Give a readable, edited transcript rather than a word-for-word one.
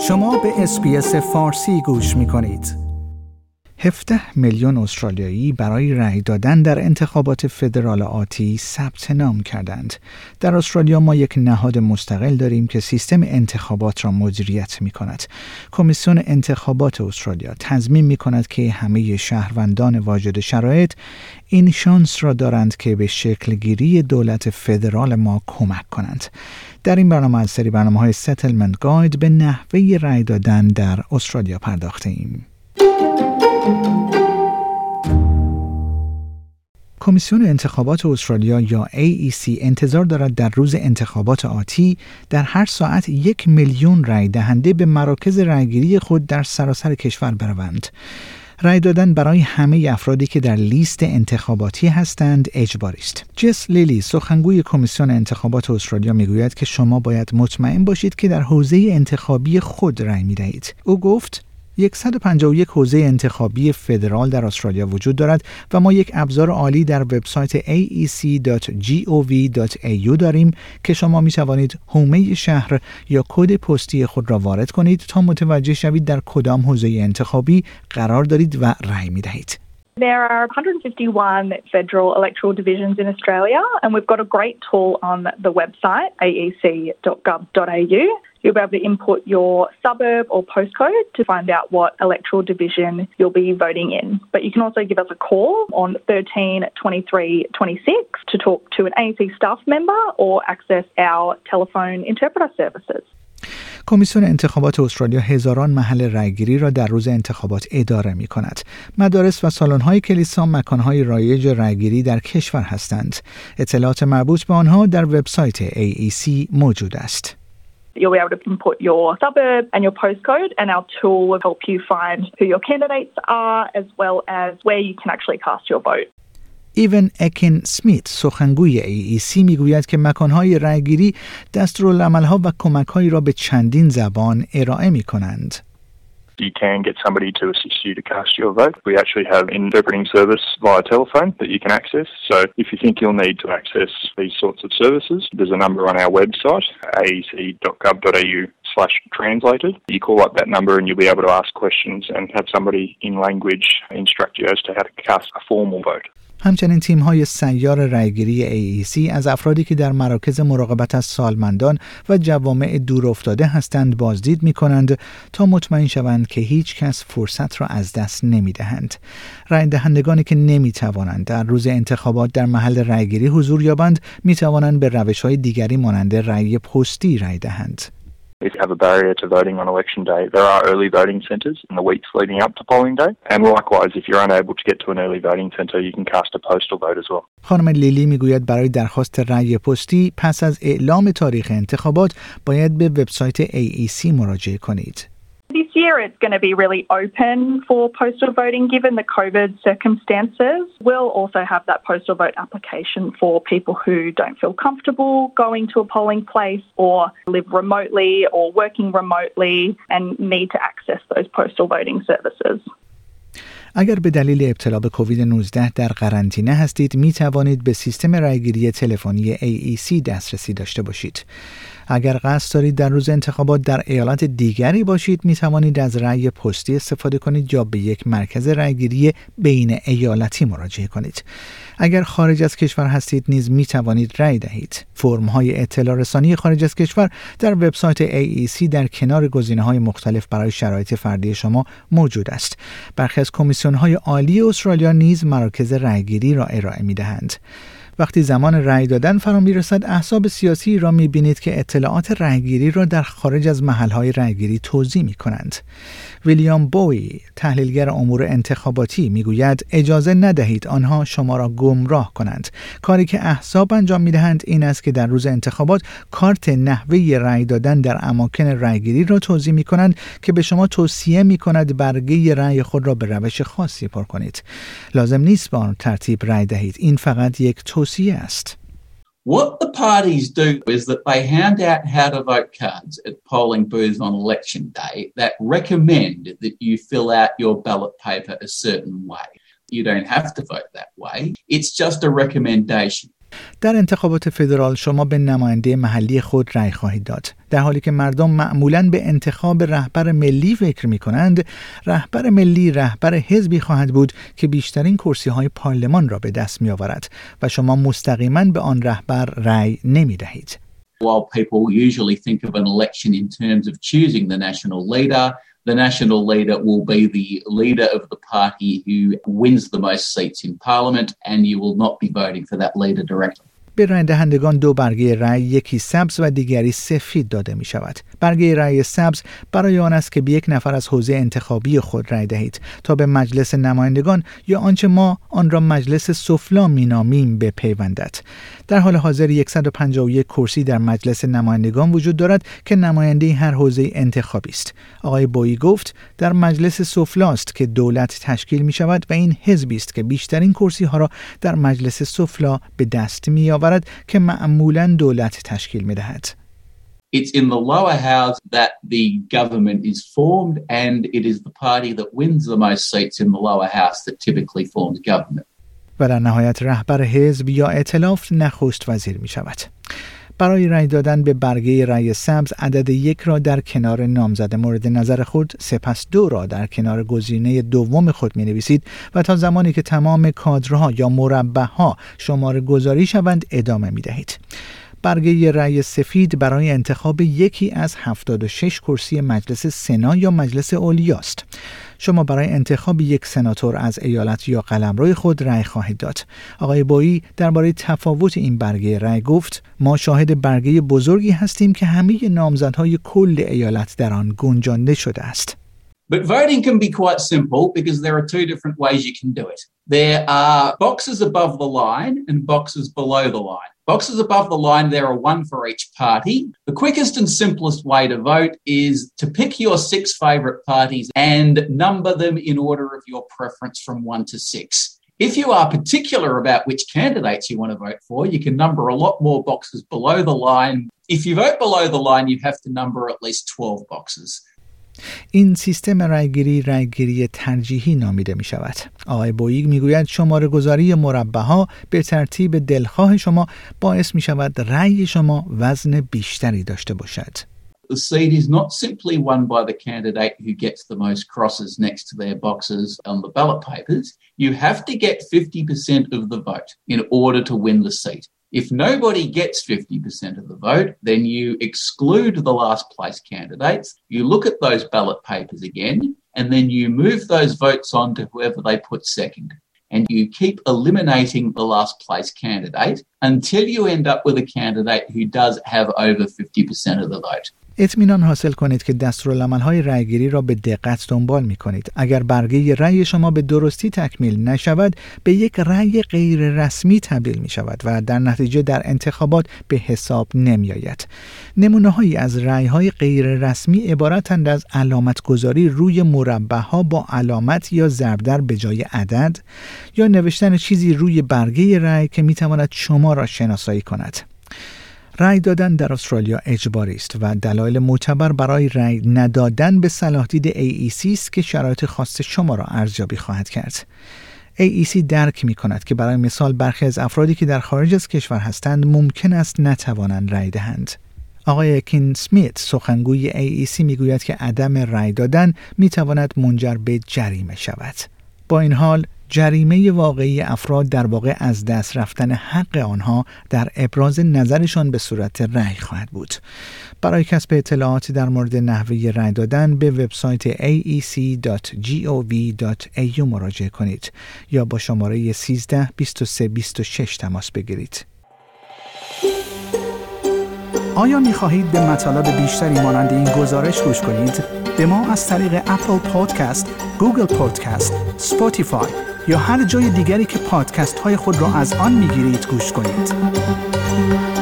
شما به اس‌بی‌اس فارسی گوش می‌کنید. 17 میلیون استرالیایی برای رأی دادن در انتخابات فدرال آتی ثبت نام کردند. در استرالیا ما یک نهاد مستقل داریم که سیستم انتخابات را مدیریت می‌کند. کمیسیون انتخابات استرالیا تضمین می‌کند که همه شهروندان واجد شرایط این شانس را دارند که به شکلگیری دولت فدرال ما کمک کنند. در این برنامه از سری برنامه‌های ستلمنت گاید به نحوه رأی دادن در استرالیا پرداخته‌ایم. کمیسیون انتخابات استرالیا یا AEC انتظار دارد در روز انتخابات آتی در هر ساعت 1 میلیون رأی دهنده به مراکز رأیگیری خود در سراسر کشور بروند. رأی دادن برای همه افرادی که در لیست انتخاباتی هستند اجباری است. جس لیلی سخنگوی کمیسیون انتخابات استرالیا میگوید که شما باید مطمئن باشید که در حوزه انتخابی خود رأی می‌دهید. او گفت 151 حوزه انتخابی فدرال در استرالیا وجود دارد و ما یک ابزار عالی در وبسایت aec.gov.au داریم که شما می توانید حومه شهر یا کد پستی خود را وارد کنید تا متوجه شوید در کدام حوزه انتخابی قرار دارید و رأی می دهید. There are 151 federal electoral divisions in Australia, and we've got a great tool on the website, aec.gov.au. You'll be able to input your suburb or postcode to find out what electoral division you'll be voting in. But you can also give us a call on 13 23 26 to talk to an AEC staff member or access our telephone interpreter services. کمیسیون انتخابات استرالیا هزاران محل رأیگیری را در روز انتخابات اداره می کند. مدارس و سالن‌های کلیسا مکان‌های رایج رأیگیری در کشور هستند. اطلاعات مربوط به آنها در وبسایت AEC موجود است. You'll be able to input your suburb and your postcode, and our tool will help you find who your candidates are as well as where you can actually cast your vote. ایون اکین سمیت سخنگوی AEC میگوید که مکان‌های رأیگیری دستورالعمل‌ها و کمک‌هایی را به چندین زبان ارائه می‌کنند. You can get somebody to assist you to cast your vote. We actually have an interpreting service via telephone that you can access. So if you think you'll need to access these sorts of services, there's a number on our website, aec.gov.au/translated. You call up that number and you'll be able to ask questions and have somebody in language instruct you as to how to cast a formal vote. همچنین تیم‌های سیار رأیگیری AEC از افرادی که در مراکز مراقبت از سالمندان و جوامع دورافتاده هستند بازدید می‌کنند تا مطمئن شوند که هیچ کس فرصت را از دست نمی‌دهند. رأی دهندگانی که نمی‌توانند در روز انتخابات در محل رأیگیری حضور یابند می‌توانند به روش‌های دیگری مانند رأی پستی رأی دهند. If you have a barrier to voting on election day, there are early voting centres in the weeks leading up to polling day. And likewise, if you're unable to get to an early voting centre, you can cast a postal vote as well. خانم لیلی میگوید برای درخواست رأی پستی پس از اعلام تاریخ انتخابات باید به وبسایت AEC مراجعه کنید. This year it's going to be really open for postal voting given the COVID circumstances. We'll also have that postal vote application for people who don't feel comfortable going to a polling place or live remotely or working remotely and need to access those postal voting services. اگر به دلیل ابتلا به کووید 19 در قرنطینه هستید می توانید به سیستم رأیگیری تلفنی AEC دسترسی داشته باشید. اگر قصد دارید در روز انتخابات در ایالت دیگری باشید می توانید از رأی پستی استفاده کنید یا به یک مرکز رأیگیری بین ایالتی مراجعه کنید. اگر خارج از کشور هستید نیز می توانید رأی دهید. فرم‌های اطلاع رسانی خارج از کشور در وبسایت AEC در کنار گزینه‌های مختلف برای شرایط فردی شما موجود است. برخی از کمیسیون‌های عالی استرالیا نیز مراکز رأیگیری را ارائه می‌دهند. وقتی زمان رأی دادن فرا میرسد احزاب سیاسی را می‌بینید که اطلاعات رأیگیری را در خارج از محل‌های رأیگیری توزیع می‌کنند. ویلیام بوی تحلیلگر امور انتخاباتی میگوید اجازه ندهید آنها شما را گمراه کنند. کاری که احزاب انجام می‌دهند این است که در روز انتخابات کارت نحوه رأی دادن در اماکن رأیگیری را توزیع می‌کنند که به شما توصیه می‌کند برگه رأی خود را به روش خاصی پر کنید. لازم نیست به آن ترتیب رأی دهید. این فقط یک توصیه است. What the parties do is that they hand out how to vote cards at polling booths on election day that recommend that you fill out your ballot paper a certain way. You don't have to vote that way. It's just a recommendation. در انتخابات فدرال شما به نماینده محلی خود رأی خواهید داد. در حالی که مردم معمولاً به انتخاب رهبر ملی فکر می‌کنند، رهبر ملی رهبر حزبی خواهد بود که بیشترین کرسی‌های پارلمان را به dest می‌آورد و شما مستقیماً به آن رهبر رأی نمی‌دهید. While people usually think of an election in terms of choosing the national leader will be the leader of the party who wins the most seats in parliament, and you will not be voting for that leader directly. به رای دهندگان 2 برگه رای، یکی سبز و دیگری سفید داده می شود. برگه رای سبز برای آن است که به یک نفر از حوزه انتخابی خود رای دهید تا به مجلس نمایندگان یا آنچه ما آن را مجلس سفلا می نامیم بپیوندد. در حال حاضر 151 کرسی در مجلس نمایندگان وجود دارد که نماینده هر حوزه انتخابی است. آقای بویی گفت در مجلس سفلا است که دولت تشکیل می شود و این حزبی است که بیشترین کرسی ها را در مجلس سفلا به دست می آورد که معمولاً دولت تشکیل می دهد. It's in the lower house that the government is formed, and it is the party that wins the most seats in the lower house that typically forms government. و در نهایت رهبر حزب یا ائتلاف نخست وزیر می شود. برای رای دادن به برگه رای سبز عدد 1 را در کنار نامزد مورد نظر خود، سپس 2 را در کنار گزینه دوم خود می نویسید و تا زمانی که تمام کادرها یا مربع‌ها شماره گذاری شوند ادامه می دهید. برگه رای سفید برای انتخاب یکی از 76 کرسی مجلس سنا یا مجلس علیا است. شما برای انتخاب یک سناتور از ایالت یا قلمرو خود رأی خواهید داد. آقای بویی درباره تفاوت این برگه رأی گفت: ما شاهد برگه بزرگی هستیم که همه نامزدهای کل ایالت در آن گنجانده شده است. But voting can be quite simple because there are 2 different ways you can do it. There are boxes above the line and boxes below the line. Boxes above the line, there are 1 for each party. The quickest and simplest way to vote is to pick your 6 favourite parties and number them in order of your preference from 1 to 6. If you are particular about which candidates you want to vote for, you can number a lot more boxes below the line. If you vote below the line, you have to number at least 12 boxes. این سیستم رایگیری ترجیحی نامیده می شود. آقای بویی می گوید شماره گذاری مربع‌ها به ترتیب دلخواه شما باعث می شود رأی شما وزن بیشتری داشته باشد. The seat is not simply won by the candidate who gets the most crosses next to their boxes on the ballot papers. You have to get 50% of the vote in order to win the seat. If nobody gets 50% of the vote, then you exclude the last place candidates, you look at those ballot papers again, and then you move those votes on to whoever they put second. And you keep eliminating the last place candidate until you end up with a candidate who does have over 50% of the vote. اطمینان حاصل کنید که دستورالعمل‌های رأیگیری را به دقت دنبال می‌کنید. اگر برگه رأی شما به درستی تکمیل نشود، به یک رأی غیر رسمی تبدیل می‌شود و در نتیجه در انتخابات به حساب نمی‌آید. نمونه‌هایی از رأی‌های غیر رسمی عبارتند از علامت‌گذاری روی مربع‌ها با علامت یا ضربدر به جای عدد، یا نوشتن چیزی روی برگه رأی که می‌تواند شما را شناسایی کند. رأی دادن در استرالیا اجباری است و دلایل معتبر برای رأی ندادن به صلاحدید AEC است که شرایط خاص شما را ارزیابی خواهد کرد. AEC درک می کند که برای مثال برخی از افرادی که در خارج از کشور هستند ممکن است نتوانند رأی دهند. آقای کین سمیت سخنگوی AEC می گوید که عدم رأی دادن می تواند منجر به جریمه شود. با این حال جریمه واقعی افراد در واقع از دست رفتن حق آنها در ابراز نظرشان به صورت رأی خواهد بود. برای کسب اطلاعاتی در مورد نحوه رأی دادن به وبسایت aec.gov.au مراجعه کنید یا با شماره 13 23 26 تماس بگیرید. آیا می‌خواهید به مطالب بیشتری مانند این گزارش گوش کنید؟ به ما از طریق اپل پادکست، گوگل پادکست، اسپاتیفای یا هر جای دیگری که پادکست های خود را از آن میگیرید گوش کنید.